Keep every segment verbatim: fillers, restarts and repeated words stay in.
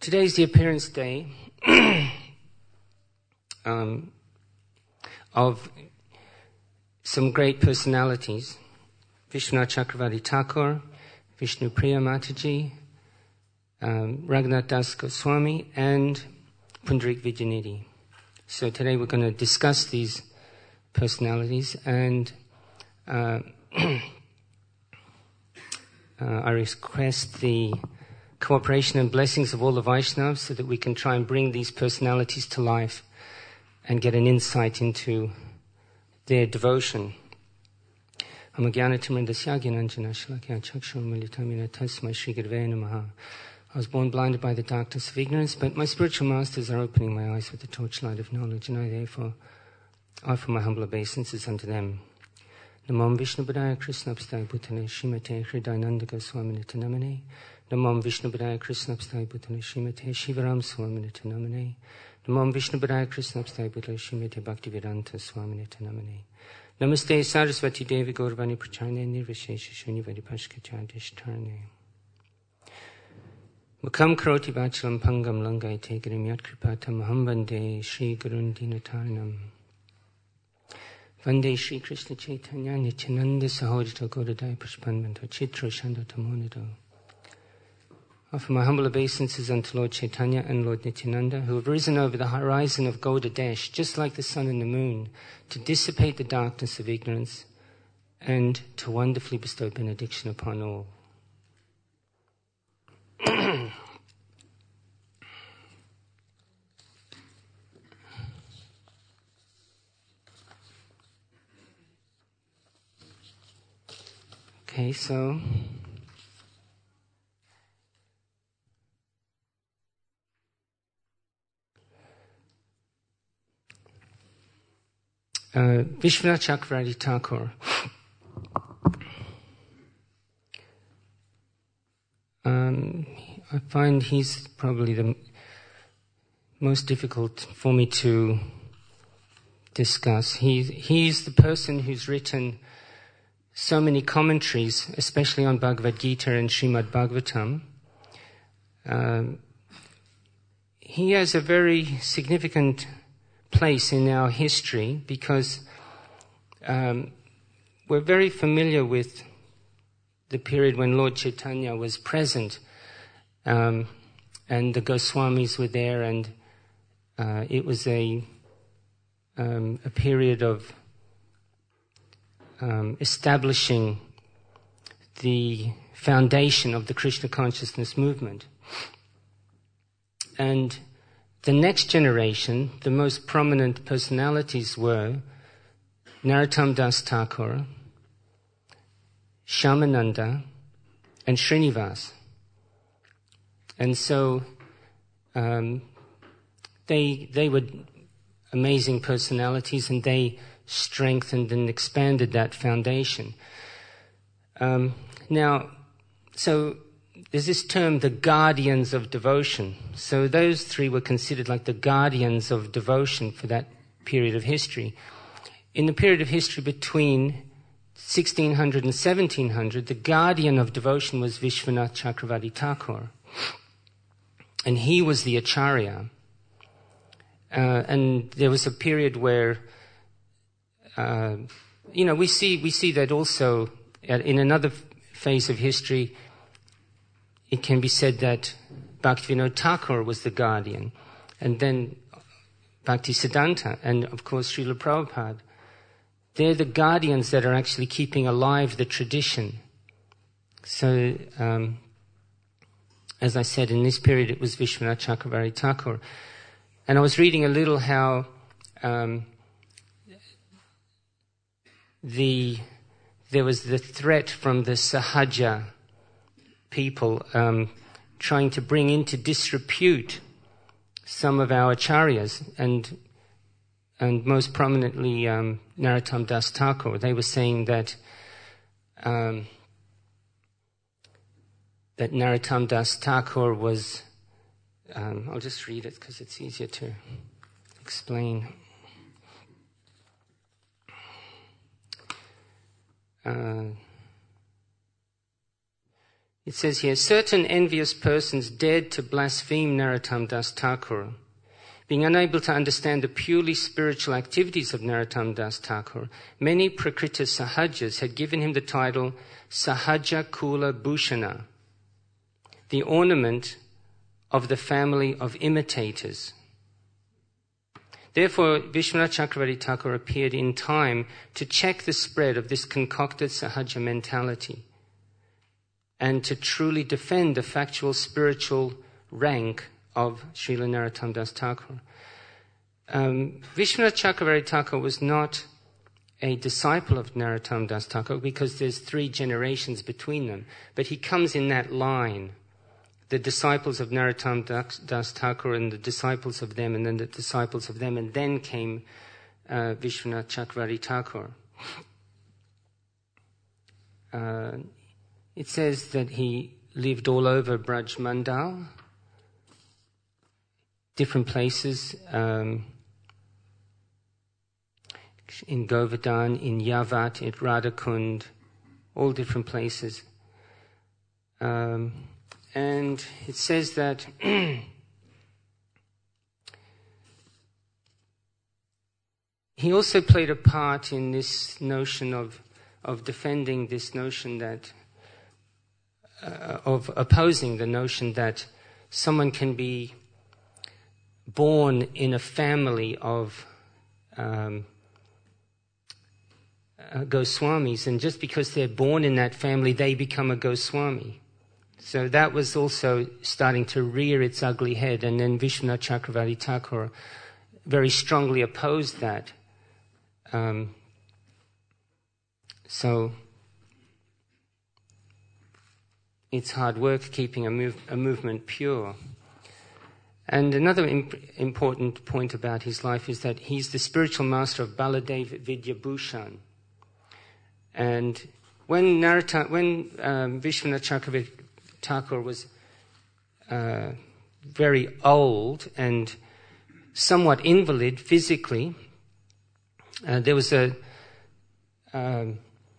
Today's the appearance day um, of some great personalities. Vishwanath Chakravarti Thakur, Vishnu Priya Mataji, um, Raghunath Das Goswami, and Pundarik Vijayanidhi. So today we're going to discuss these personalities, and uh, uh, I request the cooperation and blessings of all the Vaishnavas so that we can try and bring these personalities to life and get an insight into their devotion. I was born blinded by the darkness of ignorance, but my spiritual masters are opening my eyes with the torchlight of knowledge, and I therefore offer my humble obeisances unto them. Namam Vishnu Padaya Krishna Pstaya Bhutane Shrimate Hridayananda Goswami Namane. Namam Vishnu Padaya Krishna Pstaya Bhutane Shrimate Shivaram Swami Namane. Namam Vishnu Padaya Krishna Pstaya Bhutane Shrimate Bhaktivedanta Swami Namane. Namaste Saraswati Devi Gaurvani Pracharne Nirvishesha Shunyavadi Pashkachadishtarne. Mukam Karoti Vachalam Pangam Langai Tegirim Yat Kripatam Maham Vande Shri Gurun Dinataranam. Vande Shri Krishna Chaitanya Nityananda Sahojita Gaudadaya Pushpanvanta Chitra Shanda Tamonado. Offer my humble obeisances unto Lord Chaitanya and Lord Nityananda, who have risen over the horizon of Gaudadesh, just like the sun and the moon, to dissipate the darkness of ignorance and to wonderfully bestow benediction upon all. Okay, so uh, Vishwanath Chakravarti Thakur. Um, I find he's probably the most difficult for me to discuss. He, he's the person who's written so many commentaries, especially on Bhagavad Gita and Srimad Bhagavatam. Um, he has a very significant place in our history because um, we're very familiar with the period when Lord Chaitanya was present, um, and the Goswamis were there, and uh, it was a um, a period of um, establishing the foundation of the Krishna consciousness movement. And the next generation, the most prominent personalities were Narottam Das Thakur, Shyamananda, and Srinivas. And so um, they they were amazing personalities, and they strengthened and expanded that foundation. Um, now, so there's this term, the guardians of devotion. So those three were considered like the guardians of devotion for that period of history. In the period of history between sixteen hundred and seventeen hundred, the guardian of devotion was Vishwanath Chakravarti Thakur. And he was the Acharya. Uh, and there was a period where, uh, you know, we see we see that also at, in another phase of history. It can be said that Bhaktivinoda Thakur was the guardian, and then Bhaktisiddhanta, and of course Srila Prabhupada. They're the guardians that are actually keeping alive the tradition. So, um, as I said, in this period it was Vishwanath Chakravarti Thakur. And I was reading a little how um, the there was the threat from the Sahaja people um, trying to bring into disrepute some of our acharyas, and and most prominently um, Narottam Das Thakur. They were saying that um, that Narottam Das Thakur was. Um, I'll just read it because it's easier to explain. Uh, It says here, certain envious persons dared to blaspheme Narottam Das Thakur. Being unable to understand the purely spiritual activities of Narottam Das Thakur, many Prakrita Sahajas had given him the title Sahaja Kula Bhushana, the ornament of the family of imitators. Therefore, Vishwanath Chakravarti Thakur appeared in time to check the spread of this concocted Sahaja mentality and to truly defend the factual spiritual rank of Srila Narottam Das Thakur. Um, Vishwanath Chakravarti Thakur was not a disciple of Narottam Das Thakur because there's three generations between them, but he comes in that line. The disciples of Narottam Das Thakur and the disciples of them and then the disciples of them, and then came uh, Vishwanath Chakravarti Thakur. Uh, it says that he lived all over Braj Mandal, different places, um, in Govardhan, in Yavat, at Radhakund, all different places. Um, and it says that he also played a part in this notion of of defending this notion that uh, of opposing the notion that someone can be born in a family of um, uh, Goswamis, and just because they're born in that family, they become a Goswami. So that was also starting to rear its ugly head, and then Vishwanath Chakravarti Thakur very strongly opposed that. Um, so it's hard work keeping a, move, a movement pure. And another imp- important point about his life is that he's the spiritual master of Baladev Vidyabhushan. And when Narata, when um, Vishwanath Chakravarti Thakur was uh, very old and somewhat invalid physically, uh, there was a um,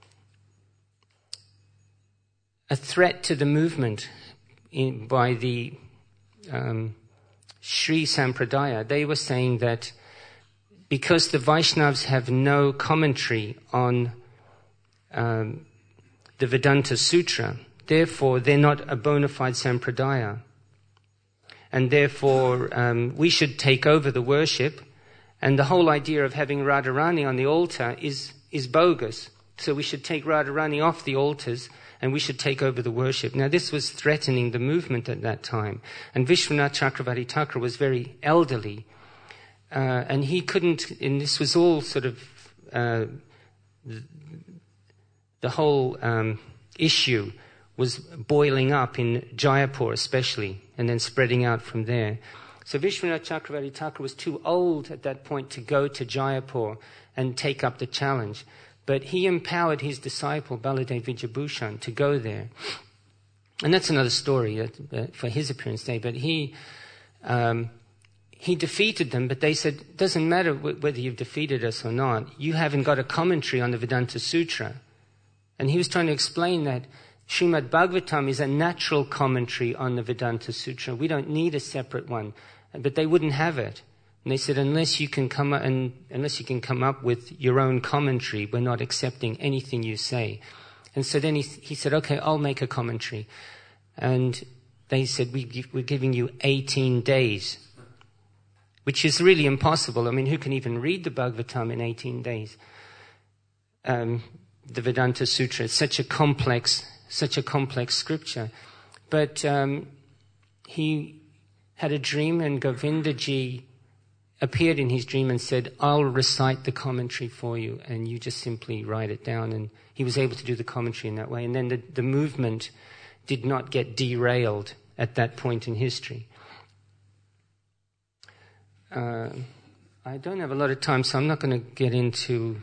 a threat to the movement in, by the um, Sri Sampradaya. They were saying that because the Vaishnavas have no commentary on um, the Vedanta Sutra, therefore they're not a bona fide Sampradaya. And therefore um, we should take over the worship, and the whole idea of having Radharani on the altar is, is bogus. So we should take Radharani off the altars and we should take over the worship. Now this was threatening the movement at that time. And Vishwanath Chakravarti Thakur was very elderly. Uh, and he couldn't, and this was all sort of, uh, the, the whole um, issue was boiling up in Jaipur especially, and then spreading out from there. So Vishwanath Chakravarti Thakur was too old at that point to go to Jaipur and take up the challenge. But he empowered his disciple, Baladev Vidyabhushan, to go there. And that's another story uh, uh, for his appearance day. But he um, he defeated them, but they said, it doesn't matter w- whether you've defeated us or not. You haven't got a commentary on the Vedanta Sutra. And he was trying to explain that Srimad Bhagavatam is a natural commentary on the Vedanta Sutra. We don't need a separate one. But they wouldn't have it. And they said, unless you can come up and unless you can come up with your own commentary, we're not accepting anything you say. And so then he, he said, okay, I'll make a commentary. And they said, we give, we're giving you eighteen days, which is really impossible. I mean, who can even read the Bhagavatam in eighteen days? Um, the Vedanta Sutra, it's such a complex, such a complex scripture. But um, he had a dream, and Govindaji appeared in his dream and said, I'll recite the commentary for you, and you just simply write it down. And he was able to do the commentary in that way. And then the, the movement did not get derailed at that point in history. Uh, I don't have a lot of time, so I'm not going to get into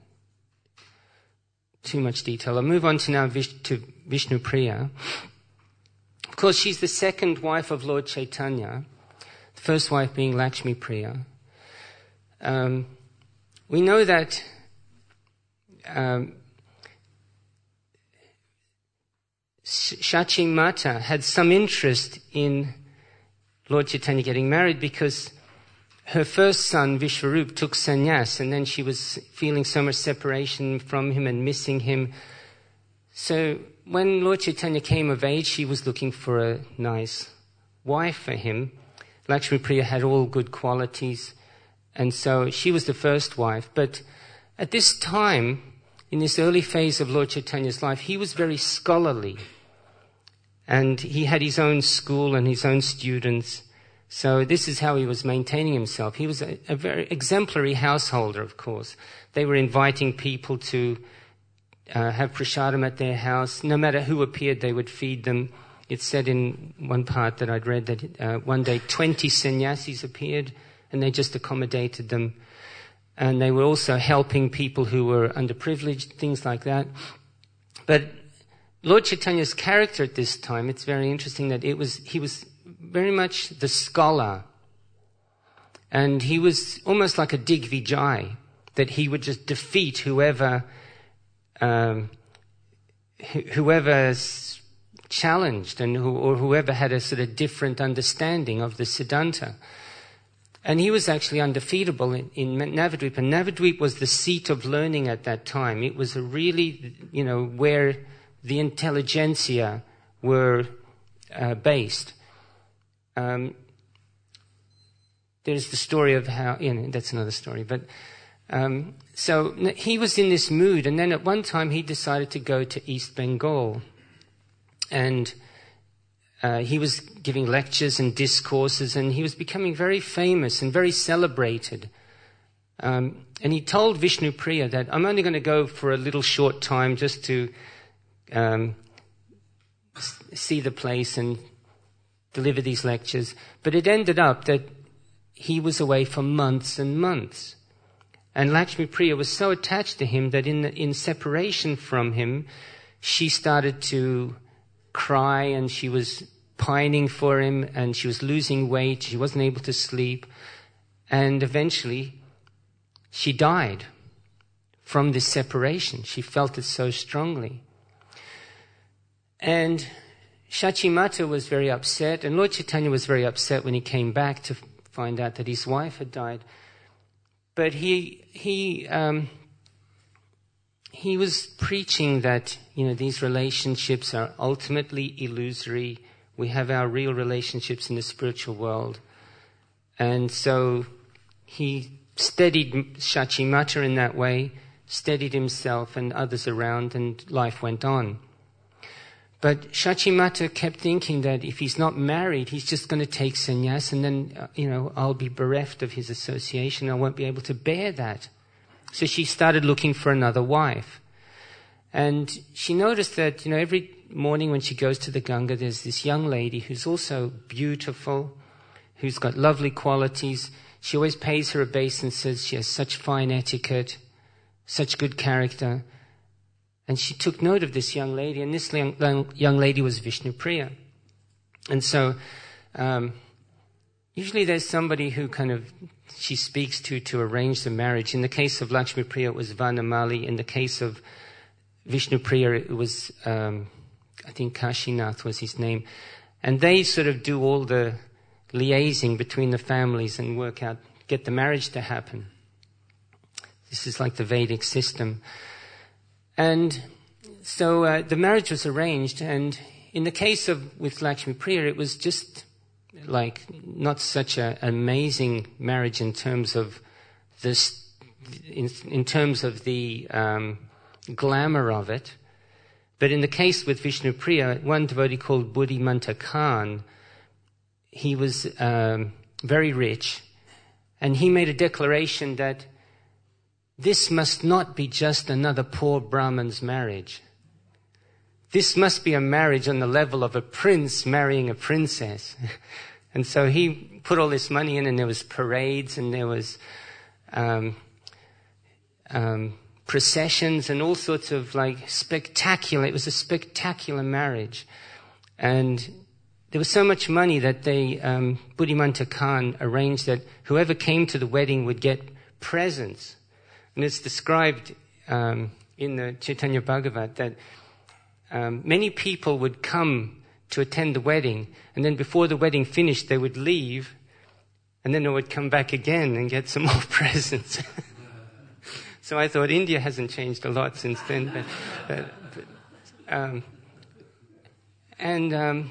too much detail. I'll move on to now Vish- to Vishnu Priya. Of course, she's the second wife of Lord Chaitanya, the first wife being Lakshmi Priya. Um, we know that um, Shachi Mata had some interest in Lord Chaitanya getting married because her first son, Vishwarup, took sannyas, and then she was feeling so much separation from him and missing him. So when Lord Chaitanya came of age, she was looking for a nice wife for him. Lakshmi Priya had all good qualities, and so she was the first wife. But at this time, in this early phase of Lord Chaitanya's life, he was very scholarly. And he had his own school and his own students. So this is how he was maintaining himself. He was a, a very exemplary householder, of course. They were inviting people to uh, have prasadam at their house. No matter who appeared, they would feed them. It's said in one part that I'd read that uh, one day twenty sannyasis appeared and they just accommodated them. And they were also helping people who were underprivileged, things like that. But Lord Chaitanya's character at this time, it's very interesting that it was he was very much the scholar. And he was almost like a Digvijay, that he would just defeat whoever um, wh- whoever's challenged and who, or whoever had a sort of different understanding of the Siddhanta. And he was actually undefeatable in, in Navadvip. And Navadvip was the seat of learning at that time. It was a really, you know, where the intelligentsia were uh, based. Um, there's the story of how, you know, that's another story. But um, so he was in this mood, and then at one time he decided to go to East Bengal. And uh, he was giving lectures and discourses, and he was becoming very famous and very celebrated. Um, and he told Vishnu Priya that, I'm only going to go for a little short time just to Um, see the place and deliver these lectures. But it ended up that he was away for months and months. And Lakshmi Priya was so attached to him that in the, in separation from him, she started to cry and she was pining for him and she was losing weight. She wasn't able to sleep. And eventually, she died from this separation. She felt it so strongly. And Shachi Mata was very upset, and Lord Chaitanya was very upset when he came back to find out that his wife had died. But he he um, he was preaching that, you know, these relationships are ultimately illusory. We have our real relationships in the spiritual world. And so he steadied Shachi Mata in that way, steadied himself and others around, and life went on. But Shachi Mata kept thinking that if he's not married, he's just going to take sannyas, and then, uh, you know, I'll be bereft of his association. I won't be able to bear that. So she started looking for another wife. And she noticed that, you know, every morning when she goes to the Ganga, there's this young lady who's also beautiful, who's got lovely qualities. She always pays her obeisance, she has such fine etiquette, such good character. And she took note of this young lady, and this young, young lady was Vishnu Priya. And so um, usually there's somebody who kind of she speaks to to arrange the marriage. In the case of Lakshmi Priya, it was Vanamali. In the case of Vishnu Priya, it was, um, I think Kashinath was his name. And they sort of do all the liaising between the families and work out, get the marriage to happen. This is like the Vedic system. And so uh, the marriage was arranged, and in the case of with Lakshmi Priya, it was just like not such an amazing marriage in terms of this, in, in terms of the um, glamour of it. But in the case with Vishnu Priya, one devotee called Buddhimanta Khan, he was um, very rich, and he made a declaration that this must not be just another poor Brahman's marriage. This must be a marriage on the level of a prince marrying a princess. And so he put all this money in, and there was parades, and there was um, um, processions, and all sorts of like spectacular. It was a spectacular marriage, and there was so much money that they um, Buddhimanta Khan arranged that whoever came to the wedding would get presents. And it's described um, in the Chaitanya Bhagavat that um, many people would come to attend the wedding, and then before the wedding finished, they would leave, and then they would come back again and get some more presents. So I thought India hasn't changed a lot since then. But, but, but, um, and um,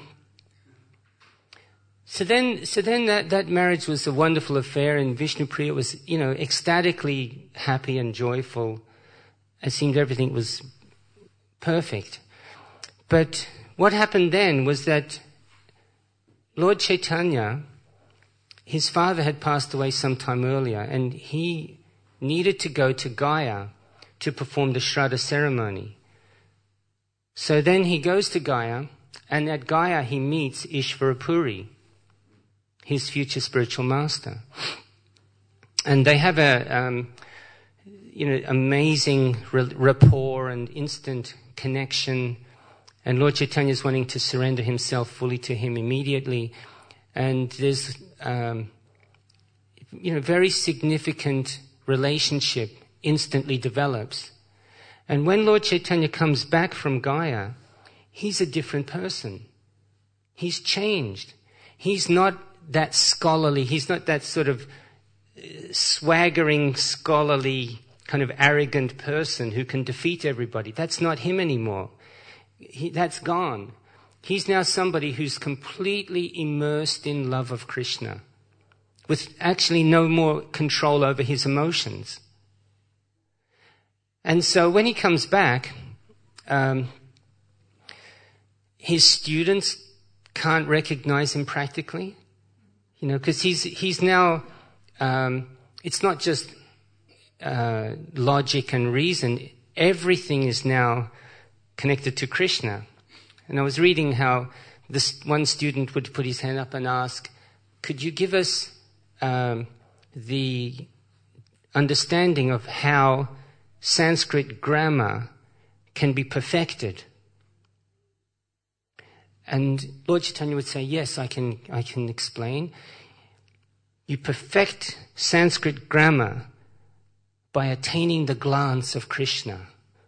so then, so then that, that marriage was a wonderful affair, and Vishnupriya was, you know, ecstatically happy and joyful. It seemed everything was perfect. But what happened then was that Lord Chaitanya, his father had passed away some time earlier, and he needed to go to Gaya to perform the Shraddha ceremony. So then he goes to Gaya, and at Gaya he meets Ishvarapuri, his future spiritual master. And they have a, um, you know, amazing rapport and instant connection. And Lord Chaitanya is wanting to surrender himself fully to him immediately. And there's, um, you know, very significant relationship instantly develops. And when Lord Chaitanya comes back from Gaya, he's a different person. He's changed. He's not that scholarly, he's not that sort of swaggering, scholarly, kind of arrogant person who can defeat everybody. That's not him anymore. He, that's gone. He's now somebody who's completely immersed in love of Krishna, with actually no more control over his emotions. And so when he comes back, um, his students can't recognize him practically, you know, because he's he's now, um, it's not just uh, logic and reason. Everything is now connected to Krishna. And I was reading how this one student would put his hand up and ask, could you give us um, the understanding of how Sanskrit grammar can be perfected? And Lord Chaitanya would say, yes, I can, I can explain. You perfect Sanskrit grammar by attaining the glance of Krishna.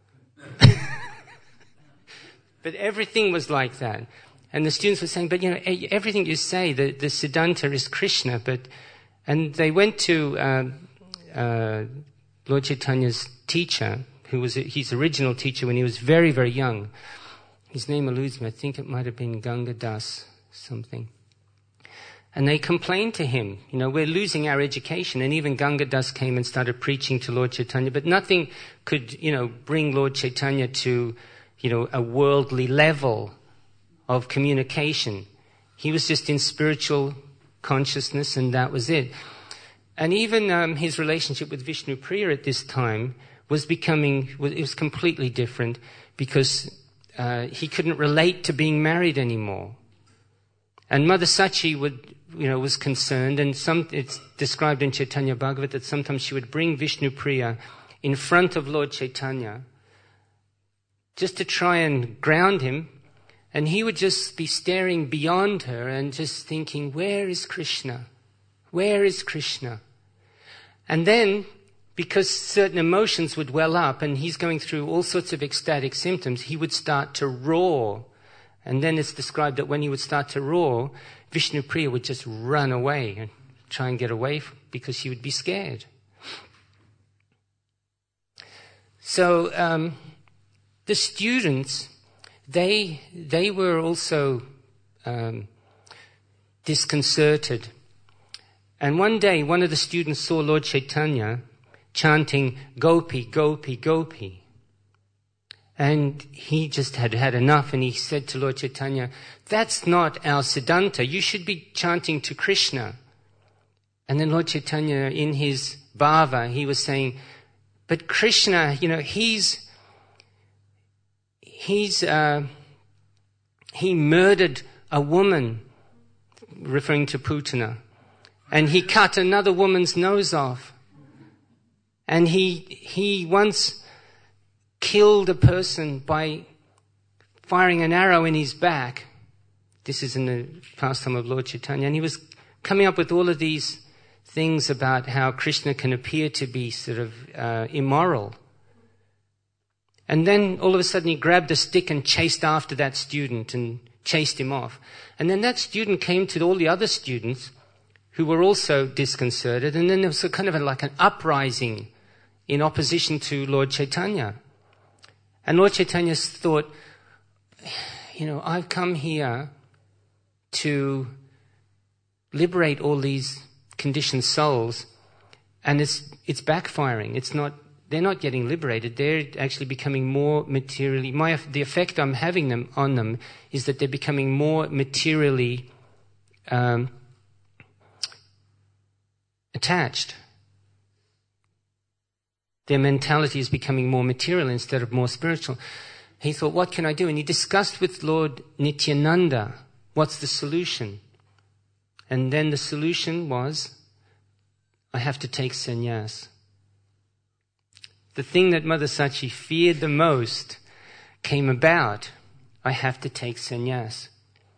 But everything was like that. And the students were saying, but you know, everything you say, the, the Siddhanta is Krishna. But, and they went to uh, uh, Lord Chaitanya's teacher, who was his original teacher when he was very, very young. His name eludes me. I think it might have been Ganga Das something. And they complained to him, you know, we're losing our education. And even Ganga Das came and started preaching to Lord Chaitanya. But nothing could, you know, bring Lord Chaitanya to, you know, a worldly level of communication. He was just in spiritual consciousness, and that was it. And even um, his relationship with Vishnupriya at this time was becoming, it was completely different, because uh, he couldn't relate to being married anymore. And Mother Sachi would, you know, was concerned, and some, it's described in Chaitanya Bhagavat that sometimes she would bring Vishnupriya in front of Lord Chaitanya just to try and ground him, and he would just be staring beyond her and just thinking, where is Krishna? Where is Krishna? And then, because certain emotions would well up and he's going through all sorts of ecstatic symptoms, he would start to roar. And then it's described that when he would start to roar, Vishnupriya would just run away and try and get away because she would be scared. So um, the students, they they were also um, disconcerted. And one day, one of the students saw Lord Chaitanya chanting, Gopi, Gopi, Gopi. And he just had had enough, and he said to Lord Chaitanya, that's not our Siddhanta. You should be chanting to Krishna. And then Lord Chaitanya, in his bhava, he was saying, but Krishna, you know, he's, he's, uh, he murdered a woman, referring to Putana. And he cut another woman's nose off. And he, he once killed a person by firing an arrow in his back. This is in the pastime of Lord Chaitanya. And he was coming up with all of these things about how Krishna can appear to be sort of uh, immoral. And then all of a sudden he grabbed a stick and chased after that student and chased him off. And then that student came to all the other students who were also disconcerted. And then there was a kind of a, like an uprising in opposition to Lord Chaitanya. And Lord Chaitanya thought, you know, I've come here to liberate all these conditioned souls, and it's it's backfiring. It's not. They're not getting liberated. They're actually becoming more materially. My the effect I'm having them on them is that they're becoming more materially um, attached. Their mentality is becoming more material instead of more spiritual. He thought, what can I do? And he discussed with Lord Nityananda, what's the solution? And then the solution was, I have to take sannyas. The thing that Mother Sachi feared the most came about. I have to take sannyas.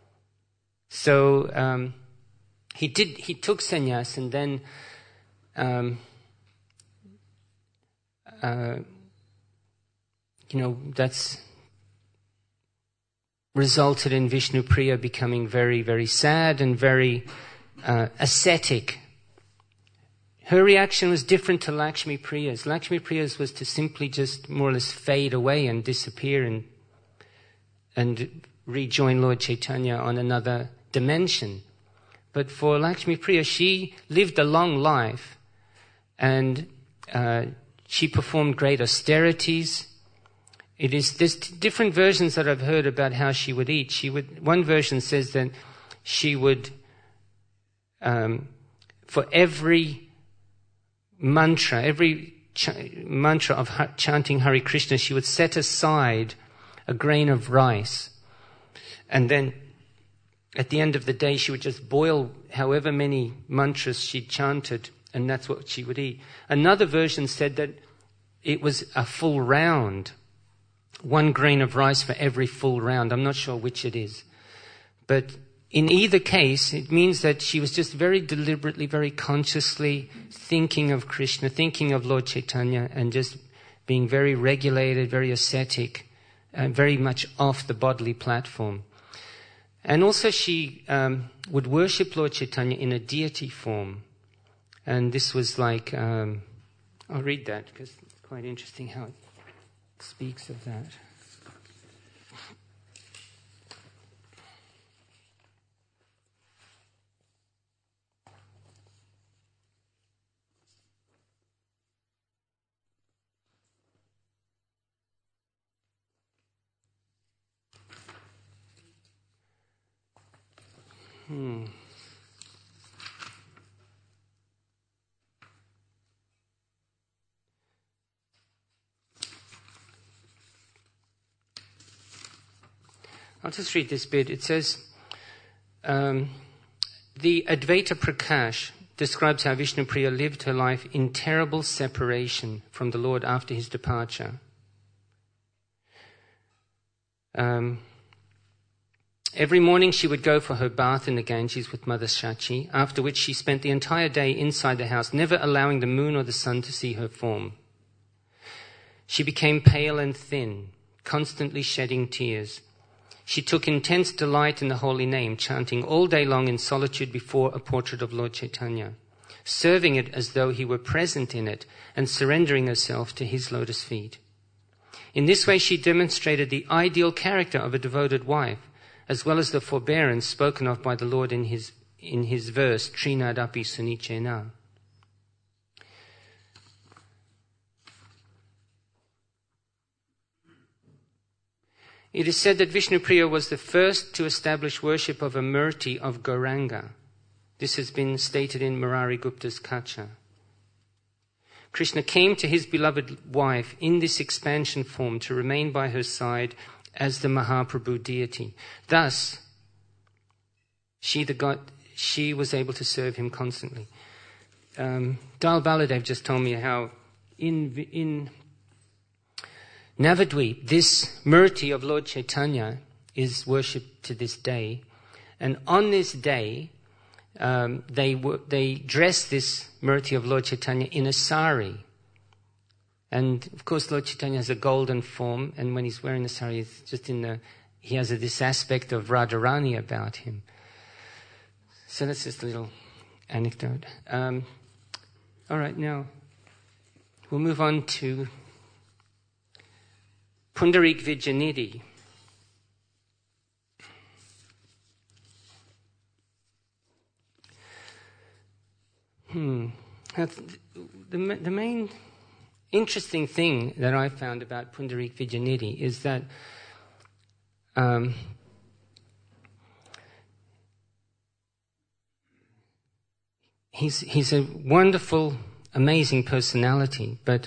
So um, he did. He took sannyas, and then um, uh, you know that's resulted in Vishnu Priya becoming very, very sad and very uh, ascetic. Her reaction was different to Lakshmi Priya's. Lakshmi Priya's was to simply just more or less fade away and disappear and and rejoin Lord Chaitanya on another dimension. But for Lakshmi Priya, she lived a long life, and uh, she performed great austerities. It is there's different versions that I've heard about how she would eat. She would one version says that she would um, for every mantra, every ch- mantra of ha- chanting Hare Krishna, she would set aside a grain of rice, and then at the end of the day she would just boil however many mantras she chanted, and that's what she would eat. Another version said that it was a full round. One grain of rice for every full round. I'm not sure which it is. But in either case, it means that she was just very deliberately, very consciously thinking of Krishna, thinking of Lord Chaitanya, and just being very regulated, very ascetic, and very much off the bodily platform. And also she um, would worship Lord Chaitanya in a deity form. And this was like, um, I'll read that because it's quite interesting how it speaks of that. Hmm. I'll just read this bit. It says, um, the Advaita Prakash describes how Vishnu Priya lived her life in terrible separation from the Lord after his departure. Um, every morning she would go for her bath in the Ganges with Mother Sachi, after which she spent the entire day inside the house, never allowing the moon or the sun to see her form. She became pale and thin, constantly shedding tears. She took intense delight in the holy name, chanting all day long in solitude before a portrait of Lord Chaitanya, serving it as though he were present in it and surrendering herself to his lotus feet. In this way she demonstrated the ideal character of a devoted wife, as well as the forbearance spoken of by the Lord in his, in his verse, Trinadapi Sunichena. It is said that Vishnu Priya was the first to establish worship of a Murti of Gauranga. This has been stated in Murari Gupta's Kacha. Krishna came to his beloved wife in this expansion form to remain by her side as the Mahaprabhu deity. Thus, she, the God, she was able to serve him constantly. Um, Dal Baladev just told me how in in Navadvip, this Murti of Lord Chaitanya is worshipped to this day. And on this day, um, they w- they dress this Murti of Lord Chaitanya in a sari. And of course, Lord Chaitanya has a golden form, and when he's wearing the sari, it's just in the, he has a, this aspect of Radharani about him. So that's just a little anecdote. Um, all right, now we'll move on to Pundarik Vijayanidhi. Hmm. That's the, the main interesting thing that I found about Pundarik Vijayanidhi is that um, he's he's a wonderful, amazing personality, but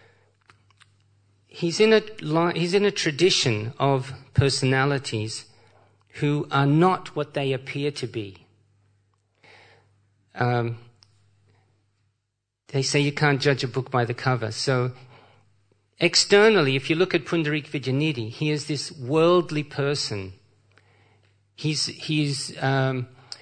he's in a he's in a tradition of personalities who are not what they appear to be. Um, They say you can't judge a book by the cover. So externally, if you look at Pundarik Vijayanidhi, he is this worldly person. He's he's um,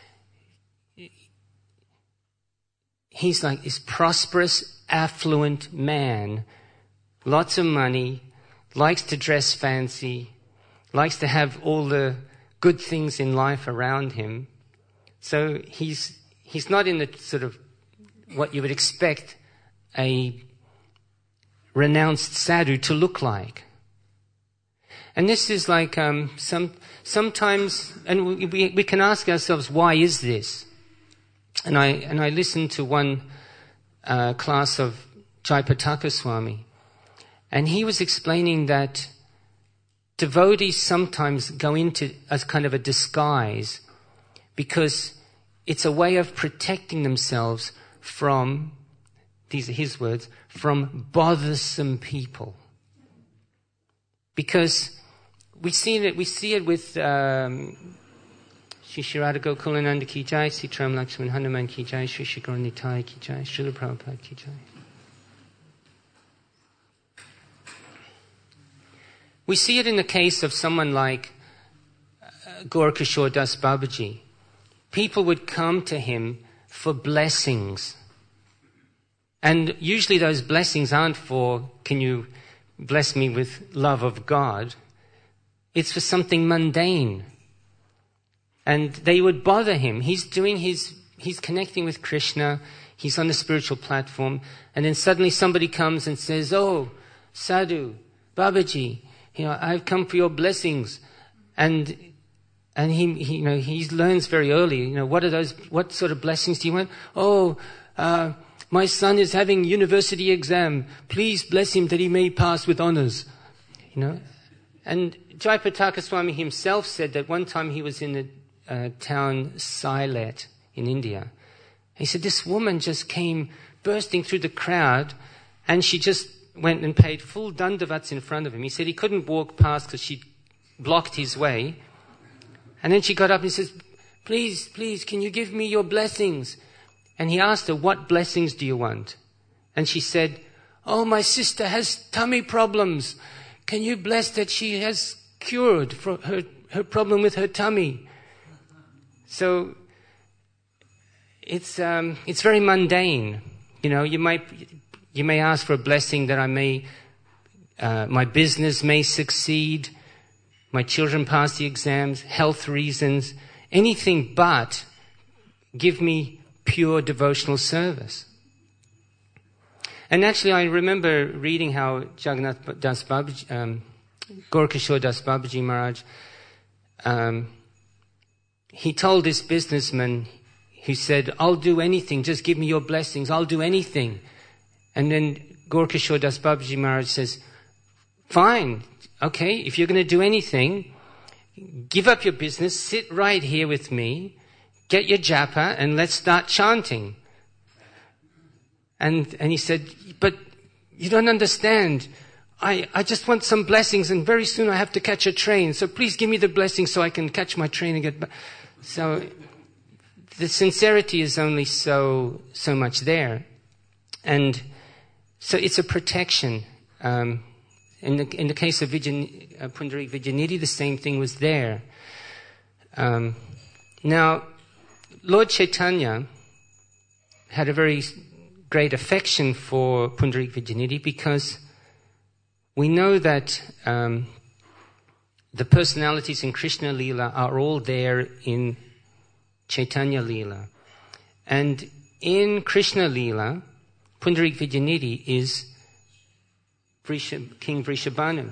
he's like this prosperous, affluent man, lots of money, likes to dress fancy, likes to have all the good things in life around him. So he's he's not in the sort of what you would expect a renounced sadhu to look like. And this is like um, some sometimes, and we, we we can ask ourselves, why is this? And I and I listened to one uh, class of Jayapataka Swami, and he was explaining that devotees sometimes go into as kind of a disguise because it's a way of protecting themselves from, these are his words, from bothersome people. Because we see it, we see it with um, Shri Shri Radha Gokulananda ki jai, Sitaram Lakshman Hanuman ki jai, Shri Shri Gaura Nitai ki jai, Srila Prabhupada ki jai. We see it in the case of someone like uh, Gaura Kishore Das Babaji. People would come to him for blessings. And usually those blessings aren't for, can you bless me with love of God? It's for something mundane. And they would bother him. He's doing his, he's connecting with Krishna. He's on the spiritual platform. And then suddenly somebody comes and says, oh, Sadhu, Babaji, you know, I've come for your blessings. And And he, he, you know, he learns very early, you know, what are those, what sort of blessings do you want? Oh, uh, my son is having university exam. Please bless him that he may pass with honors. You know, and Jayapataka Swami himself said that one time he was in the uh, town Sylhet in India. He said this woman just came bursting through the crowd, and she just went and paid full dandavats in front of him. He said he couldn't walk past because she blocked his way. And then she got up and says, please, please, can you give me your blessings? And he asked her, what blessings do you want? And she said, oh, my sister has tummy problems. Can you bless that she has cured for her, her problem with her tummy? So it's um, it's very mundane. You know, you might you may ask for a blessing that I may uh, my business may succeed. My children pass the exams, health reasons, anything but give me pure devotional service. And actually, I remember reading how Jagannath Das Babaji, um, Gaura Kishore Das Babaji Maharaj, um, he told this businessman who said, I'll do anything, just give me your blessings, I'll do anything. And then Gaura Kishore Das Babaji Maharaj says, fine, okay, if you're going to do anything, give up your business, sit right here with me, get your japa, and let's start chanting. And and he said, but you don't understand. I, I just want some blessings, and very soon I have to catch a train. So please give me the blessings so I can catch my train and get back. So the sincerity is only so so much there. And so it's a protection. Um, in the in the case of Vijayan, uh, Pundarik Vijayanidhi, the same thing was there. Um, now, Lord Chaitanya had a very great affection for Pundarik Vijayanidhi because we know that um, the personalities in Krishna Leela are all there in Chaitanya Leela. And in Krishna Leela, Pundarik Vidyanidhi is Vrisha, King Vrishabhanu,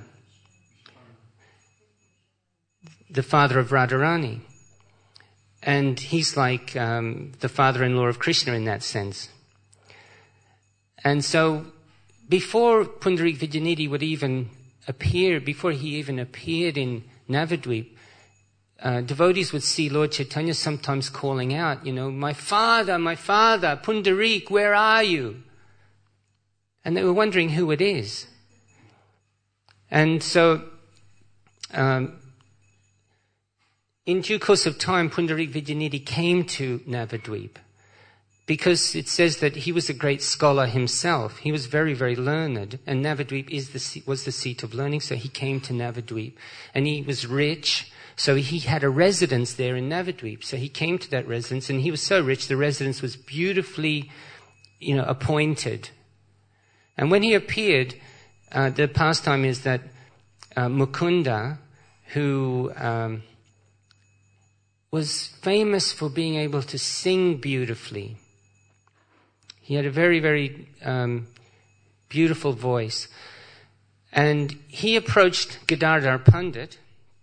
the father of Radharani. And he's like um, the father-in-law of Krishna in that sense. And so before Pundarik Vidyanidhi would even appear, before he even appeared in Navadvip, uh, devotees would see Lord Chaitanya sometimes calling out, you know, my father, my father, Pundarik, where are you? And they were wondering who it is. And so um, in due course of time, Pundarik Vidyanidhi came to Navadvip because it says that he was a great scholar himself. He was very, very learned, and Navadvip is the, was the seat of learning, so he came to Navadvip. And he was rich, so he had a residence there in Navadvip. So he came to that residence, and he was so rich, the residence was beautifully, you know, appointed. And when he appeared, uh, the pastime is that uh, Mukunda, who um, was famous for being able to sing beautifully. He had a very, very um, beautiful voice. And he approached Gadadhar Pandit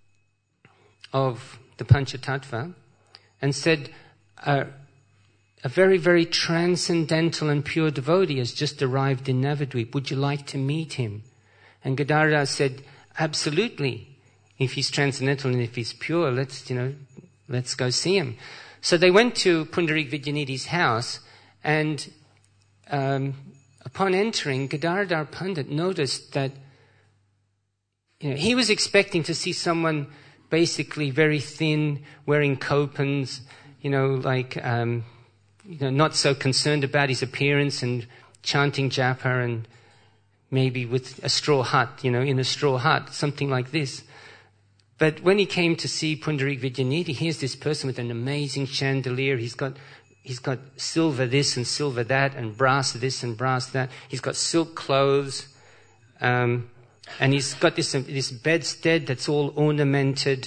of the Panchatattva and said, uh, a very, very transcendental and pure devotee has just arrived in Navadvip. Would you like to meet him? And Gadadhar said, absolutely. If he's transcendental and if he's pure, let's, you know, let's go see him. So they went to Pundarik Vidyanidhi's house, and um, upon entering, Gadadhar Pandit noticed that, you know, he was expecting to see someone basically very thin, wearing kopans, you know, like, um, you know, not so concerned about his appearance and chanting japa and maybe with a straw hut, you know, in a straw hut, something like this. But when he came to see Pundarik Vidyanidhi, here's this person with an amazing chandelier. He's got, he's got silver this and silver that and brass this and brass that. He's got silk clothes, um, and he's got this, um, this bedstead that's all ornamented.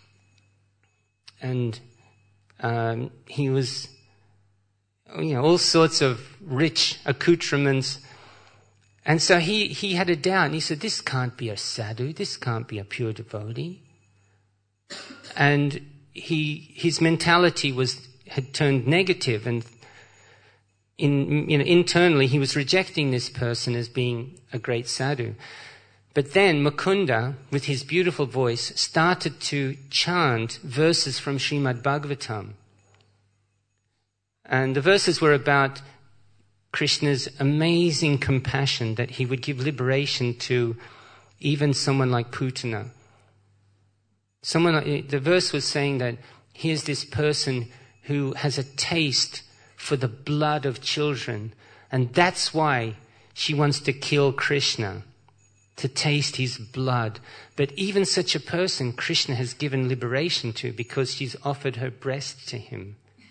And um, he was, you know, all sorts of rich accoutrements. And so he, he had a doubt. And he said, this can't be a sadhu. This can't be a pure devotee. And he, his mentality was, had turned negative, and in, you know, internally he was rejecting this person as being a great sadhu. But then Mukunda, with his beautiful voice, started to chant verses from Srimad Bhagavatam. And the verses were about Krishna's amazing compassion, that he would give liberation to even someone like Putana. Someone, the verse was saying that here's this person who has a taste for the blood of children, and that's why she wants to kill Krishna, to taste his blood. But even such a person, Krishna has given liberation to, because she's offered her breast to him.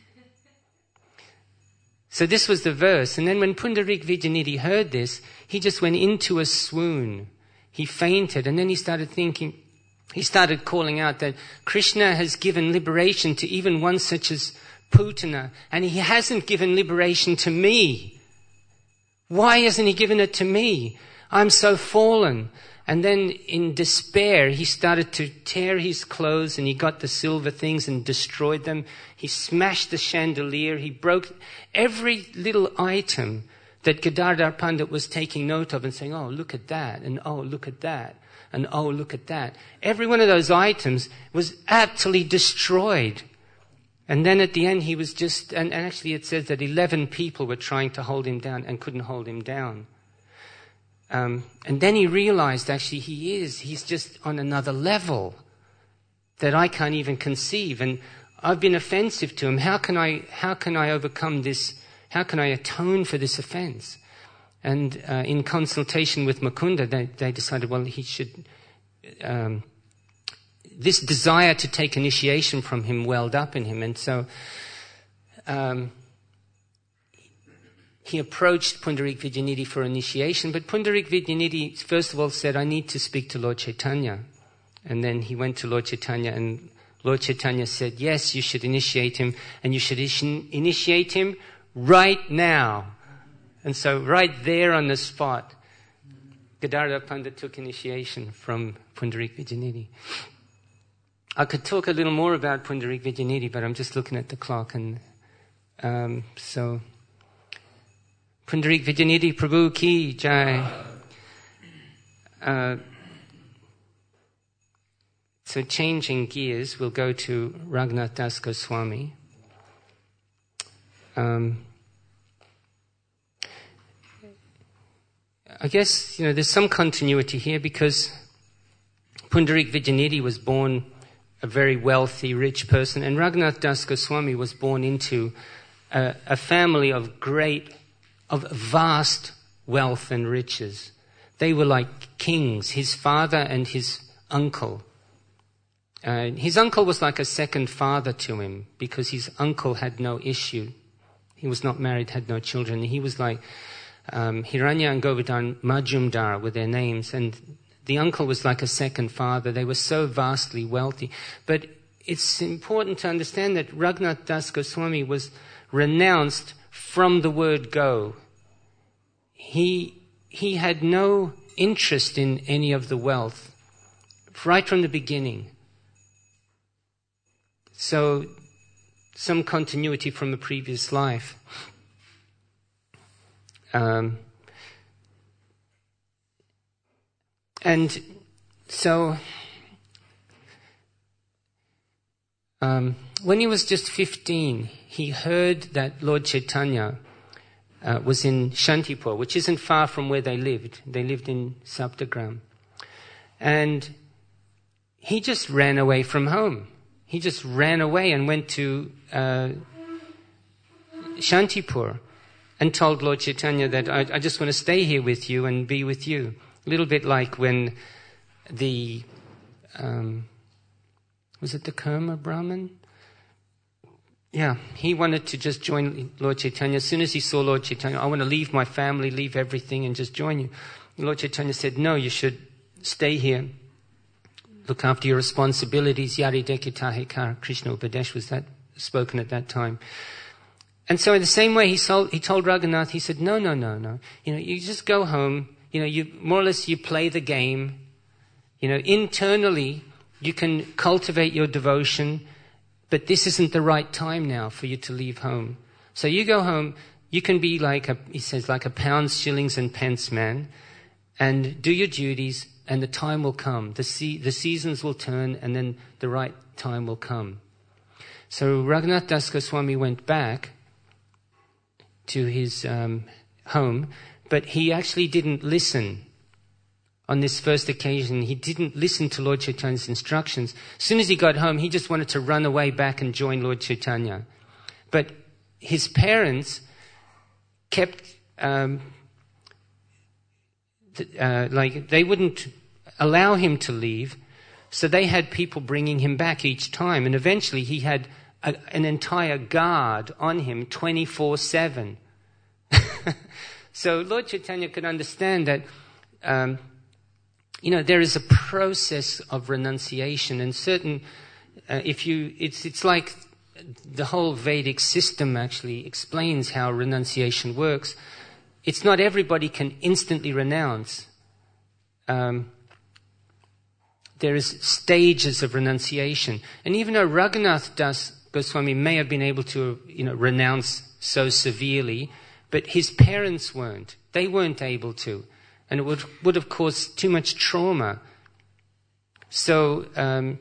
So this was the verse. And then when Pundarik Vidyanidhi heard this, he just went into a swoon. He fainted, and then he started thinking, he started calling out that Krishna has given liberation to even one such as Putana, and he hasn't given liberation to me. Why hasn't he given it to me? I'm so fallen. And then in despair, he started to tear his clothes, and he got the silver things and destroyed them. He smashed the chandelier. He broke every little item that Gadadhar Pandit was taking note of and saying, oh, look at that, and oh, look at that, and oh, look at that. Every one of those items was utterly destroyed. And then at the end he was just, and actually it says that eleven people were trying to hold him down and couldn't hold him down. Um, and then he realized actually he is, he's just on another level that I can't even conceive. And I've been offensive to him. How can I, how can I overcome this? How can I atone for this offense? And uh, in consultation with Mukunda, they, they decided, well, he should, um, this desire to take initiation from him welled up in him. And so um, he approached Pundarik Vidyanidhi for initiation, but Pundarik Vidyanidhi first of all said, I need to speak to Lord Chaitanya. And then he went to Lord Chaitanya, and Lord Chaitanya said, yes, you should initiate him, and you should initiate him right now. And so right there on the spot, Gadadhar Pandit took initiation from Pundarik Vidyanidhi. I could talk a little more about Pundarik Vidyanidhi, but I'm just looking at the clock. And um, so, Pundarik Vidyanidhi Prabhu ki jai. Uh, so changing gears, we'll go to Raghunath Das Goswami. Um, I guess, you know, there's some continuity here because Pundarik Vidyanidhi was born a very wealthy, rich person, and Raghunath Das Goswami was born into a, a family of great, of vast wealth and riches. They were like kings, his father and his uncle. Uh, his uncle was like a second father to him because his uncle had no issue. He was not married, had no children. He was like um, Hiranya and Govardhan Majumdar were their names, and the uncle was like a second father. They were so vastly wealthy. But it's important to understand that Raghunath Das Goswami was renounced from the word go. He, he had no interest in any of the wealth right from the beginning. So, some continuity from the previous life. Um, and so, um, when he was just fifteen, he heard that Lord Chaitanya uh, was in Shantipur, which isn't far from where they lived. They lived in Saptagram. And he just ran away from home. He just ran away and went to uh, Shantipur and told Lord Chaitanya that I, I just want to stay here with you and be with you. A little bit like when the, um, was it the Kurma Brahmin? Yeah, he wanted to just join Lord Chaitanya. As soon as he saw Lord Chaitanya, I want to leave my family, leave everything and just join you. Lord Chaitanya said, no, you should stay here. Look after your responsibilities. Yari dekitahe kar. Krishna Upadesh was that spoken at that time. And so in the same way, he told, he told Raghunath, he said, no, no, no, no. You know, you just go home. You know, you more or less you play the game. You know, internally, you can cultivate your devotion, but this isn't the right time now for you to leave home. So you go home. You can be like a, he says, like a pounds, shillings, and pence man, and do your duties. And the time will come. The se- the seasons will turn, and then the right time will come. So Raghunath Das Goswami went back to his um, home, but he actually didn't listen. On this first occasion, he didn't listen to Lord Chaitanya's instructions. As soon as he got home, he just wanted to run away back and join Lord Chaitanya. But his parents kept... Um, Uh, like they wouldn't allow him to leave, so they had people bringing him back each time, and eventually he had a, an entire guard on him twenty-four seven. So Lord Chaitanya could understand that, um, you know, there is a process of renunciation, and certain, uh, if you, it's it's like the whole Vedic system actually explains how renunciation works. It's not everybody can instantly renounce. Um, there is stages of renunciation. And even though Raghunath Das Goswami may have been able to, you know, renounce so severely, but his parents weren't. They weren't able to. And it would, would have caused too much trauma. So um,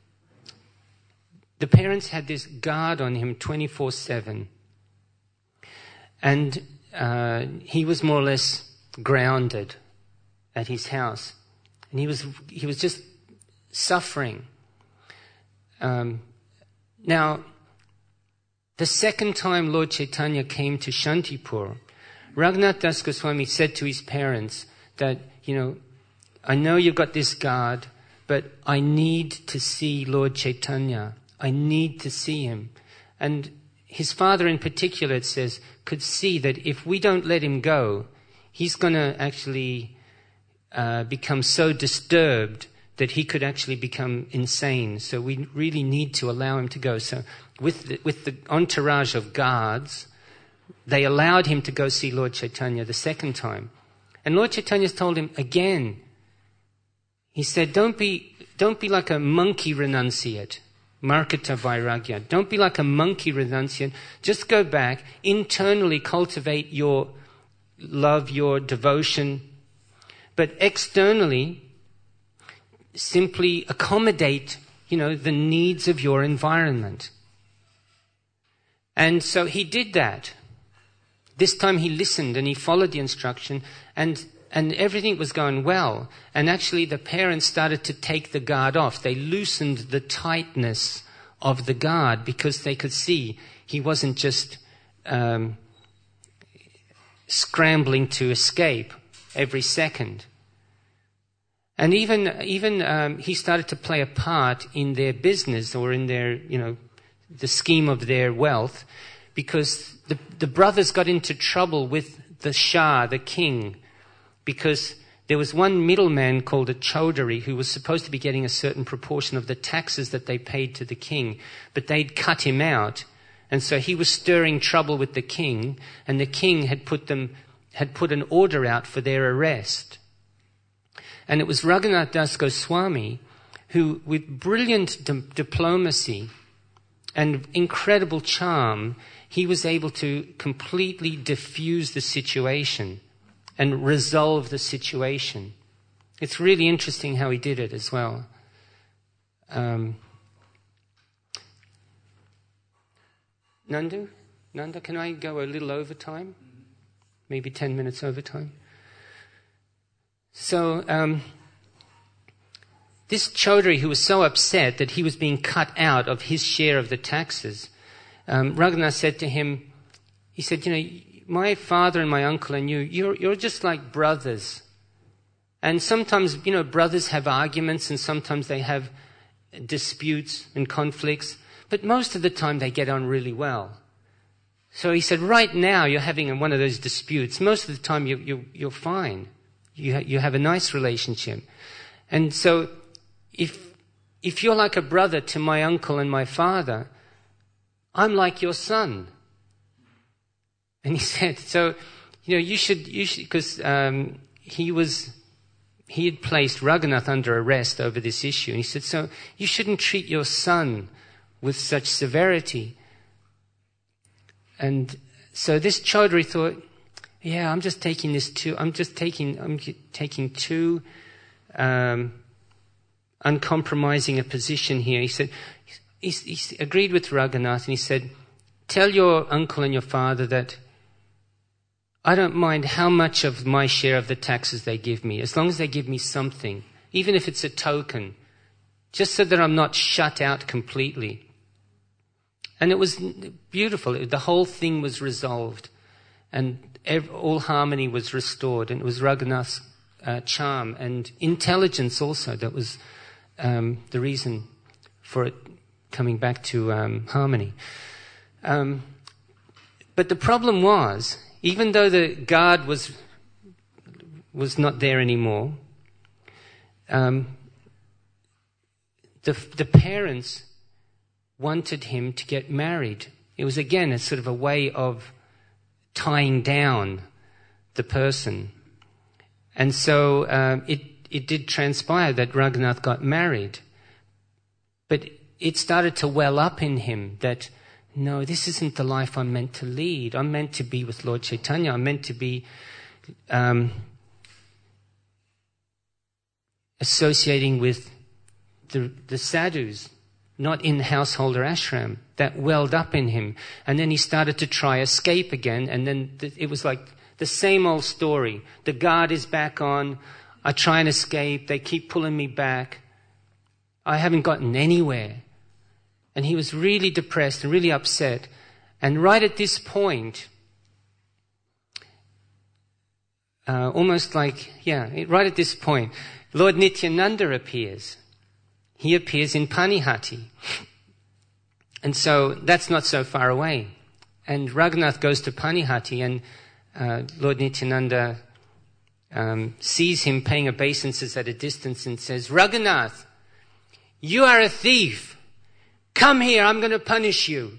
the parents had this guard on him twenty-four seven. And... Uh, he was more or less grounded at his house, and he was he was just suffering. Um, now, the second time Lord Chaitanya came to Shantipur, Raghunath Das Goswami said to his parents that, you know, I know you've got this guard, but I need to see Lord Chaitanya. I need to see him. And his father in particular, it says, could see that if we don't let him go, he's going to actually uh, become so disturbed that he could actually become insane. So we really need to allow him to go. So with the, with the entourage of guards, they allowed him to go see Lord Chaitanya the second time. And Lord Chaitanya told him again, he said, don't be, don't be like a monkey renunciate. Markata vairagya. Don't be like a monkey renunciate. Just go back, internally cultivate your love, your devotion, but externally simply accommodate, you know, the needs of your environment. And so he did that. This time he listened and he followed the instruction, and and everything was going well. And actually the parents started to take the guard off. They loosened the tightness of the guard because they could see he wasn't just um, scrambling to escape every second. And even even um, he started to play a part in their business, or in their, you know, the scheme of their wealth, because the the brothers got into trouble with the Shah, the king, because there was one middleman called a Chaudhary who was supposed to be getting a certain proportion of the taxes that they paid to the king, but they'd cut him out, and so he was stirring trouble with the king, and the king had put them had put an order out for their arrest. And it was Raghunath Das Goswami who, with brilliant di- diplomacy and incredible charm, he was able to completely diffuse the situation and resolve the situation. It's really interesting how he did it as well. Um, Nandu? Nanda, can I go a little over time? Maybe ten minutes over time? So, um, this Chaudhary, who was so upset that he was being cut out of his share of the taxes, um, Raghunath said to him, he said, you know, my father and my uncle and you, you're, you're just like brothers. And sometimes, you know, brothers have arguments and sometimes they have disputes and conflicts, but most of the time they get on really well. So he said, right now you're having one of those disputes. Most of the time you, you, you're fine. You, ha- you have a nice relationship. And so if, if you're like a brother to my uncle and my father, I'm like your son. And he said, so, you know, you should, you should, because um, he was, he had placed Raghunath under arrest over this issue. And he said, so you shouldn't treat your son with such severity. And so this Chaudhary thought, yeah, I'm just taking this too, I'm just taking, I'm taking too um, uncompromising a position here. He said, he, he agreed with Raghunath and he said, tell your uncle and your father that I don't mind how much of my share of the taxes they give me, as long as they give me something, even if it's a token, just so that I'm not shut out completely. And it was beautiful. The whole thing was resolved, and every, all harmony was restored, and it was Raghunath's uh, charm and intelligence also that was um, the reason for it coming back to um, harmony. Um, but the problem was, even though the guard was was not there anymore, um, the the parents wanted him to get married. It was again a sort of a way of tying down the person, and so um, it it did transpire that Raghunath got married, but it started to well up in him that, no, this isn't the life I'm meant to lead. I'm meant to be with Lord Chaitanya. I'm meant to be um, associating with the, the sadhus, not in household or ashram. That welled up in him. And then he started to try escape again. And then th- it was like the same old story. The guard is back on. I try and escape. They keep pulling me back. I haven't gotten anywhere. And he was really depressed and really upset. And right at this point, uh, almost like, yeah, right at this point, Lord Nityananda appears. He appears in Panihati. And so that's not so far away. and Raghunath goes to Panihati, and uh, Lord Nityananda um, sees him paying obeisances at a distance and says, "Raghunath, you are a thief. Come here, I'm going to punish you."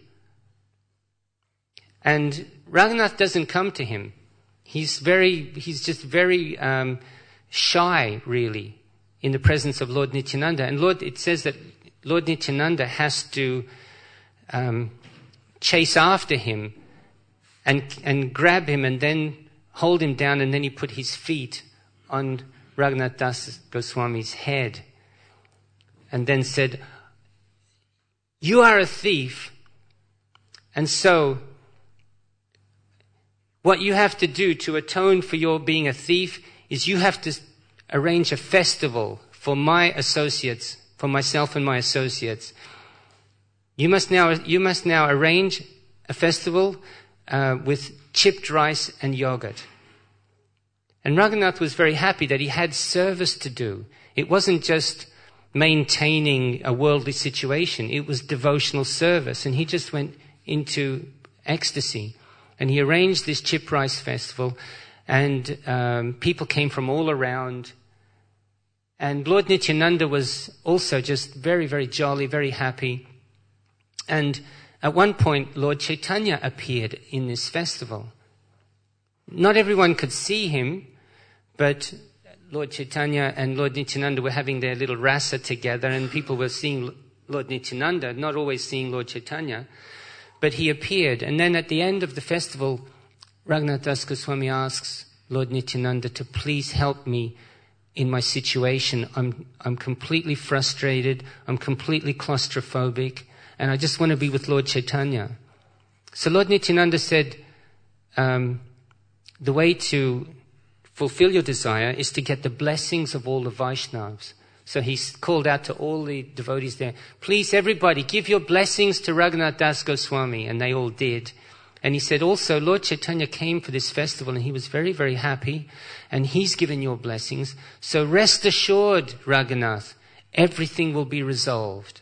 And Raghunath doesn't come to him. He's very, he's just very um, shy, really, in the presence of Lord Nityananda. And Lord, it says that Lord Nityananda has to um, chase after him and and grab him and then hold him down, and then he put his feet on Raghunath Das Goswami's head and then said, "You are a thief, and so what you have to do to atone for your being a thief is you have to arrange a festival for my associates, for myself and my associates. You must now, you must now arrange a festival uh, with chipped rice and yogurt." And Raghunath was very happy that he had service to do. It wasn't just maintaining a worldly situation. It was devotional service. And he just went into ecstasy. And he arranged this chip rice festival, and um, people came from all around. And Lord Nityananda was also just very, very jolly, very happy. And at one point, Lord Chaitanya appeared in this festival. Not everyone could see him, but Lord Chaitanya and Lord Nityananda were having their little rasa together, and people were seeing Lord Nityananda, not always seeing Lord Chaitanya. But he appeared, and then at the end of the festival, Raghunath Das Goswami asks Lord Nityananda to please help me in my situation. I'm I'm completely frustrated, I'm completely claustrophobic, and I just want to be with Lord Chaitanya. So Lord Nityananda said, um, the way to fulfill your desire is to get the blessings of all the Vaishnavas. So he called out to all the devotees there, "Please, everybody, give your blessings to Raghunath Das Goswami." And they all did. And he said also, Lord Chaitanya came for this festival and he was very, very happy. And he's given your blessings. So rest assured, Raghunath, everything will be resolved.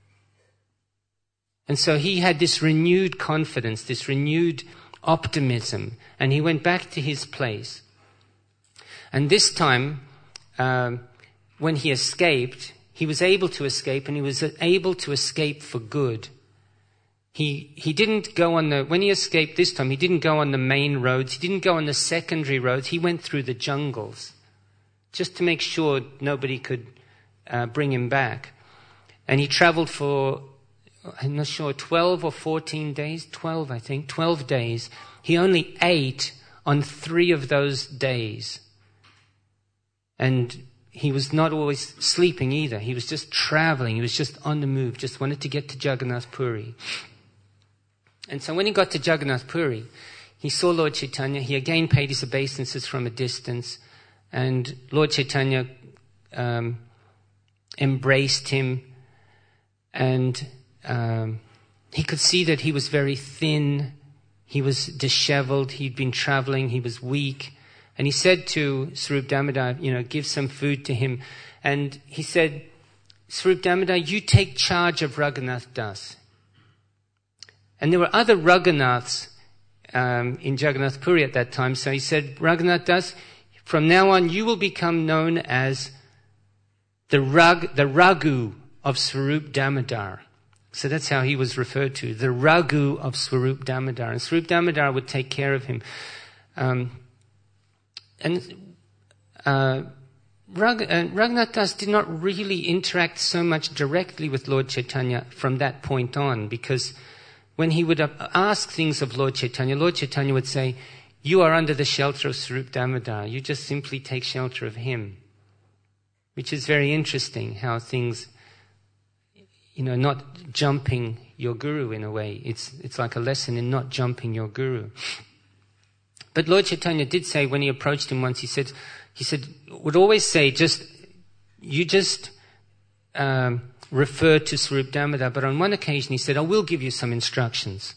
And so he had this renewed confidence, this renewed optimism. And he went back to his place. And this time, um, when he escaped, he was able to escape, and he was able to escape for good. He he didn't go on the, when he escaped this time, he didn't go on the main roads, he didn't go on the secondary roads, he went through the jungles, just to make sure nobody could uh, bring him back. And he traveled for, I'm not sure, twelve or fourteen days, twelve I think, twelve days. He only ate on three of those days. And he was not always sleeping either. He was just traveling. He was just on the move, just wanted to get to Jagannath Puri. And so when he got to Jagannath Puri, he saw Lord Chaitanya. He again paid his obeisances from a distance. And Lord Chaitanya um, embraced him. And um, he could see that he was very thin. He was disheveled. He'd been traveling. He was weak. And he said to Swarup Damodar, you know, give some food to him. And he said, Swarup Damodar, you take charge of Raghunath Das. And there were other Raghunaths um, in Jagannath Puri at that time. So he said, Raghunath Das, from now on you will become known as the Rag, the Raghu of Swarup Damodar. So that's how he was referred to, the Raghu of Swarup Damodar. And Swarup Damodar would take care of him. Um, And uh, Rag, uh, Raghunath Das did not really interact so much directly with Lord Chaitanya from that point on, because when he would ask things of Lord Chaitanya, Lord Chaitanya would say, you are under the shelter of Swarup Damodar. You just simply take shelter of him. Which is very interesting, how things, you know, not jumping your guru in a way. It's, it's like a lesson in not jumping your guru. But Lord Chaitanya did say, when he approached him once, he said, he said, would always say, just, you just um, refer to Swarup Damodar. But on one occasion he said, I will give you some instructions.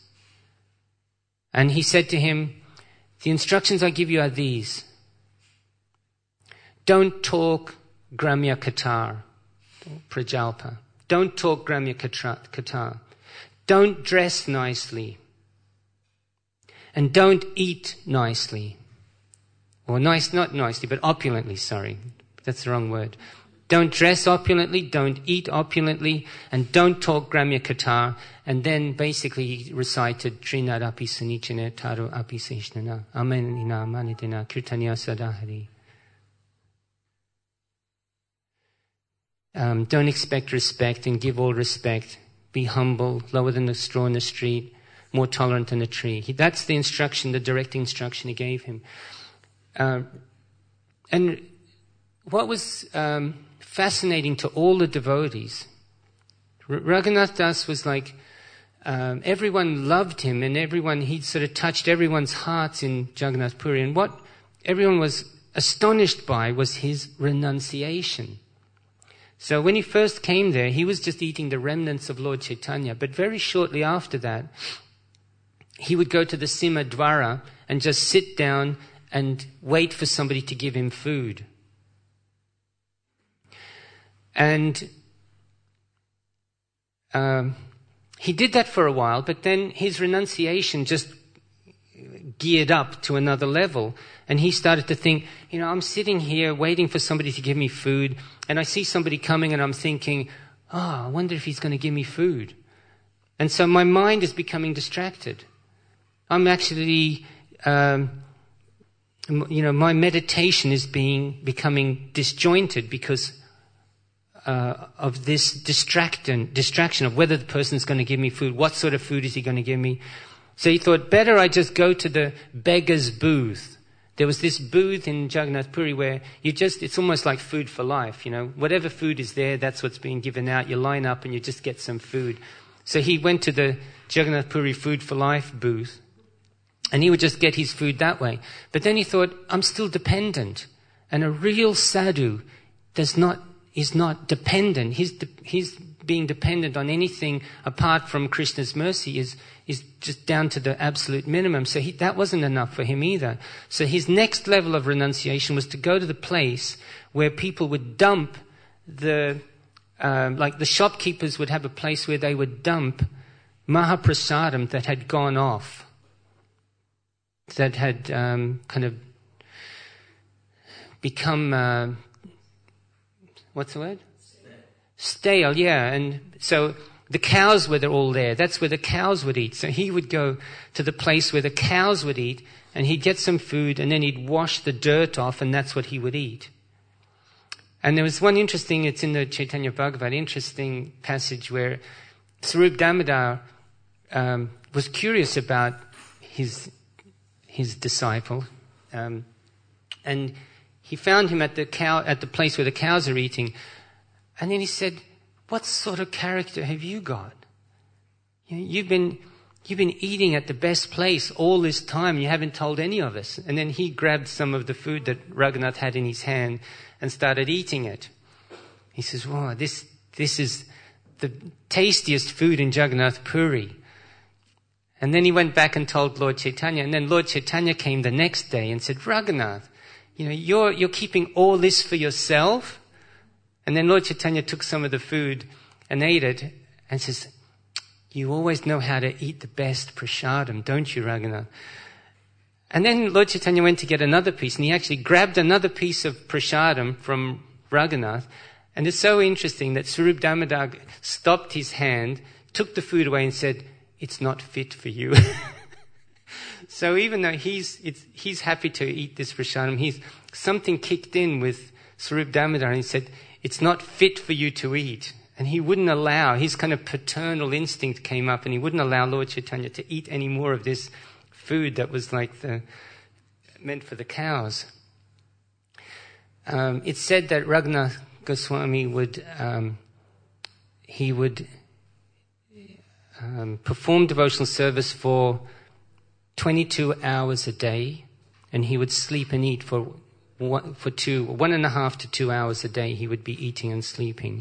And he said to him, the instructions I give you are these. Don't talk Gramya Katar, Prajalpa. Don't talk Gramya Katar. Don't dress nicely. and don't eat nicely. Or nice, not nicely, but opulently, sorry. That's the wrong word. Don't dress opulently, don't eat opulently, and don't talk Gramya Katha. And then basically he recited Trinad api sanichane taro api seshnana amenina manidina kirtanya sadahari. Um, don't expect respect and give all respect. Be humble, lower than the straw in the street, more tolerant than a tree. He, that's the instruction, the direct instruction he gave him. Uh, and what was um, fascinating to all the devotees, R- Raghunath Das was like, um, everyone loved him, and everyone, he sort of touched everyone's hearts in Jagannath Puri. And what everyone was astonished by was his renunciation. So when he first came there, he was just eating the remnants of Lord Chaitanya. But very shortly after that, he would go to the Sima Dwara and just sit down and wait for somebody to give him food. And um, he did that for a while, but then his renunciation just geared up to another level. And he started to think, you know, I'm sitting here waiting for somebody to give me food, and I see somebody coming and I'm thinking, oh, I wonder if he's going to give me food. And so my mind is becoming distracted. I'm actually, um, you know, my meditation is being becoming disjointed because uh, of this distraction, distraction of whether the person's going to give me food, what sort of food is he going to give me. So he thought, better I just go to the beggar's booth. There was this booth in Jagannath Puri where you just, it's almost like food for life, you know. Whatever food is there, that's what's being given out. You line up and you just get some food. So he went to the Jagannath Puri Food for Life booth, and he would just get his food that way. But then he thought, I'm still dependent. And a real sadhu does not, is not dependent. His, his being dependent on anything apart from Krishna's mercy is, is just down to the absolute minimum. So he, that wasn't enough for him either. So his next level of renunciation was to go to the place where people would dump the, um, like the shopkeepers would have a place where they would dump Mahaprasadam that had gone off, that had um, kind of become, uh, what's the word? Stale, yeah. And so the cows were all there. That's where the cows would eat. So he would go to the place where the cows would eat, and he'd get some food, and then he'd wash the dirt off, and that's what he would eat. And there was one interesting, it's in the Chaitanya Bhagavat, interesting passage where Swarup Damodar um, was curious about his his disciple, um, and he found him at the cow at the place where the cows are eating. And then he said, what sort of character have you got? You know, you've been, you've been eating at the best place all this time. You haven't told any of us. And then he grabbed some of the food that Raghunath had in his hand and started eating it. He says, wow, this, this is the tastiest food in Jagannath Puri. And then he went back and told Lord Chaitanya. And then Lord Chaitanya came the next day and said, Raghunath, you know, you're, you're keeping all this for yourself? And then Lord Chaitanya took some of the food and ate it and says, you always know how to eat the best prasadam, don't you, Raghunath? And then Lord Chaitanya went to get another piece, and he actually grabbed another piece of prasadam from Raghunath. And it's so interesting that Swarup Damodar stopped his hand, took the food away and said, it's not fit for you. So even though he's, it's, he's happy to eat this prasadam, he's, something kicked in with Swarup Damodar, and he said, it's not fit for you to eat. And he wouldn't allow, his kind of paternal instinct came up, and he wouldn't allow Lord Chaitanya to eat any more of this food that was like the, meant for the cows. Um, it's said that Raghunath Goswami would, um, he would um, perform devotional service for twenty-two hours a day, and he would sleep and eat for One, for two, one and a half to two hours a day, he would be eating and sleeping.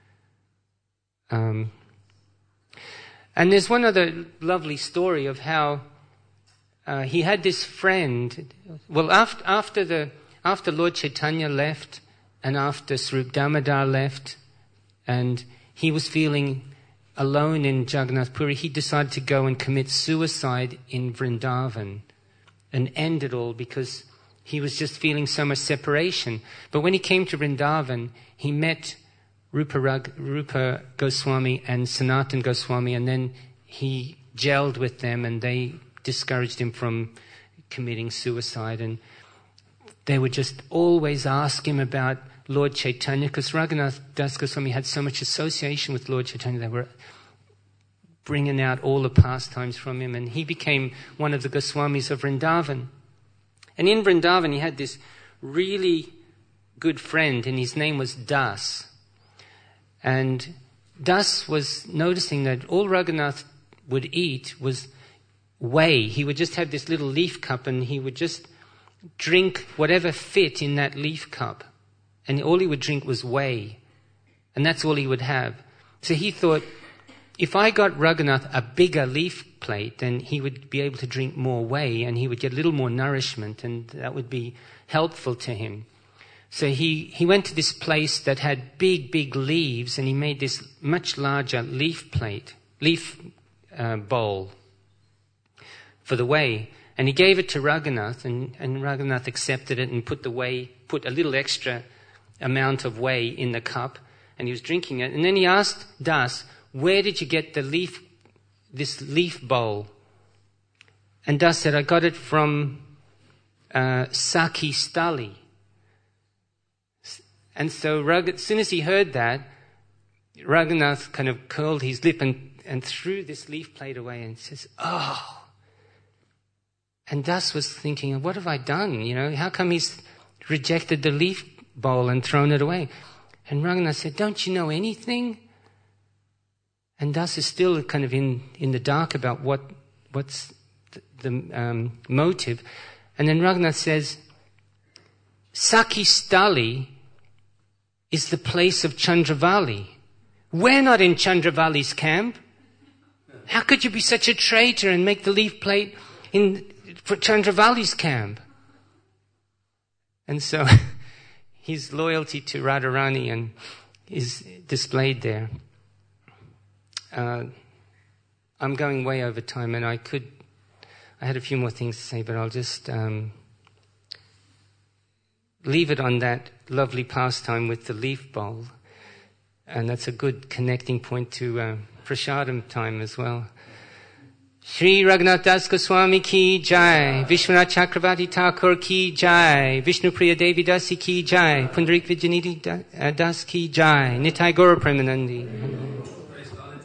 Um, and there's one other lovely story of how uh, he had this friend. Well, after after the after Lord Chaitanya left, and after Swarup Damodar left, and he was feeling alone in Jagannath Puri, he decided to go and commit suicide in Vrindavan and end it all because he was just feeling so much separation. But when he came to Vrindavan, he met Rupa, Rag, Rupa Goswami and Sanatan Goswami, and then he gelled with them and they discouraged him from committing suicide. And they would just always ask him about Lord Chaitanya, because Raghunath Das Goswami had so much association with Lord Chaitanya. They were bringing out all the pastimes from him, and he became one of the Goswamis of Vrindavan. And in Vrindavan, he had this really good friend, and his name was Das. And Das was noticing that all Raghunath would eat was whey. He would just have this little leaf cup, and he would just drink whatever fit in that leaf cup. And all he would drink was whey. And that's all he would have. So he thought, if I got Raghunath a bigger leaf plate, then he would be able to drink more whey and he would get a little more nourishment, and that would be helpful to him. So he, he went to this place that had big, big leaves, and he made this much larger leaf plate, leaf uh, bowl for the whey. And he gave it to Raghunath, and, and Raghunath accepted it and put the whey, put a little extra amount of whey in the cup, and he was drinking it. And then he asked Das, where did you get the leaf, this leaf bowl? And Das said, I got it from uh, Sakhi Stali. And so Rag- as soon as he heard that, Raghunath kind of curled his lip and, and threw this leaf plate away and says, oh. And Das was thinking, what have I done? You know, how come he's rejected the leaf bowl and thrown it away? And Raghunath said, don't you know anything? And Das is still kind of in, in the dark about what what's the, the um, motive. And then Raghunath says, Sakhi Stali is the place of Chandravali. We're not in Chandravali's camp. How could you be such a traitor and make the leaf plate in for Chandravali's camp? And so his loyalty to Radharani and is displayed there. Uh, I'm going way over time, and I could, I had a few more things to say, but I'll just um, leave it on that lovely pastime with the leaf bowl. And that's a good connecting point to uh, Prasadam time as well. Shri Raghunath Das Goswami ki jai, Vishwanath Chakravarti Thakur ki jai, Vishnu Priya Devi Dasi ki jai, Pundarik Vijayanidhi Das ki jai, Nitai Gaura Premanandi.